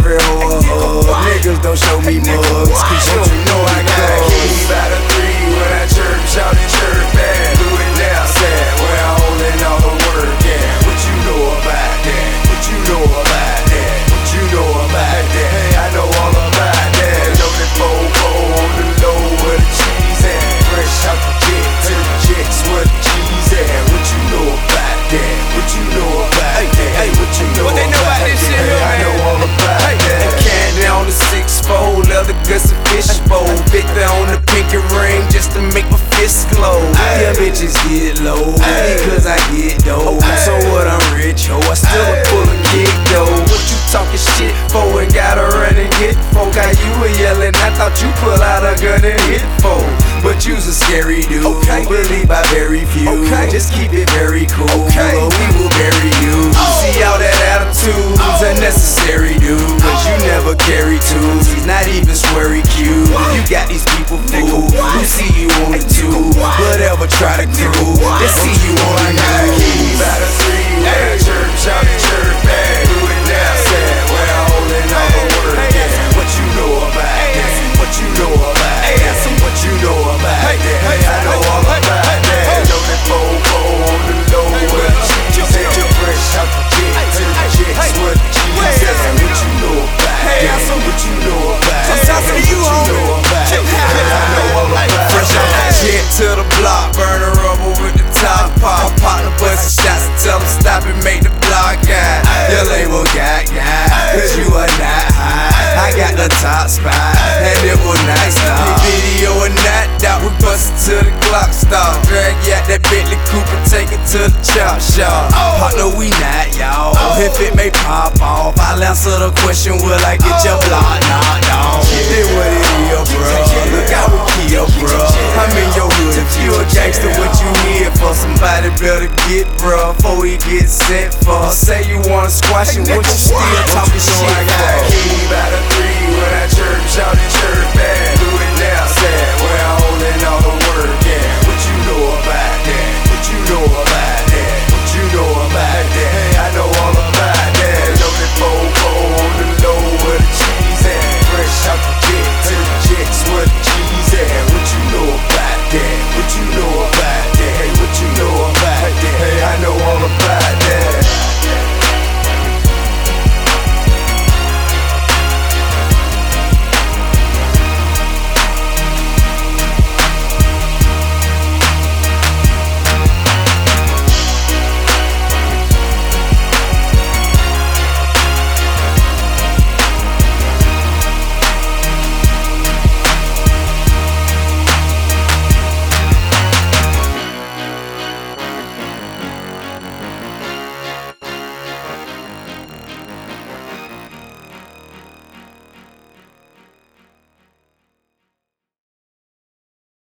every hoe a hug. Niggas don't show me mugs, cause you don't know I got a key by the 3 when I chirp, shout and chirp back. Do it now, sad, where I holding all the work, yeah. What you know about that? What you know about that? What you know about that? Hey, I know all about that. Loaded 4-4 on the low where the cheese at. Fresh out the jet to the jets where the cheese at. What you know about that? What you know about that? Hey, what you know what they know about this shit here, I man? know all about that. Candy on the 6-4, leather guts and fishbowl. 50 on the pinky ring just to make my fist glow. Yeah, bitches get low because I get dough. So what, I'm rich, ho, I still pull a kick though. What you talking shit for and gotta run and get for? Got you a yelling, I thought you pull out a gun and hit for. But you's a scary dude, believed by very few. Just keep it very cool, or we will bury you. See all that attitude's unnecessary, dude, cause you never carry tools. He's not even sweary cute. You got these people fooled who see you on the tube, whatever try to crew. They see you on the news. By the 3 where I chirp, shout and chirp back. Do it now, sad, where I holding all the work, yeah. What you know about that? What you know about that? What you know about that? Hey, I know all about that. Loaded 4-4 on the low where the cheese at. Fresh out the jet to the jets where the cheese at. What you know about that? What you know about that? I'm talking to you, homie. I know all about that. Fresh out the jet to the block, burn the rubber with the top pop. Pop the bustin' shots and tell them stop and make the block guy. Your label got cause you are not high. I got the top spot, and it will not stop. Video and not doubt, we bustin' till the clock stop. Drag you out that Bentley Cooper, take it to the chop shop. Partner, we not, y'all. If it may pop off, I'll answer the question, will I get your block knocked off? Then what it is, bro? Look out, we kill, bro. I'm in your hood, if you a gangster, what you here for? Somebody better get, bro, before he gets sent for. Say you wanna squash it, what you still talking shit for?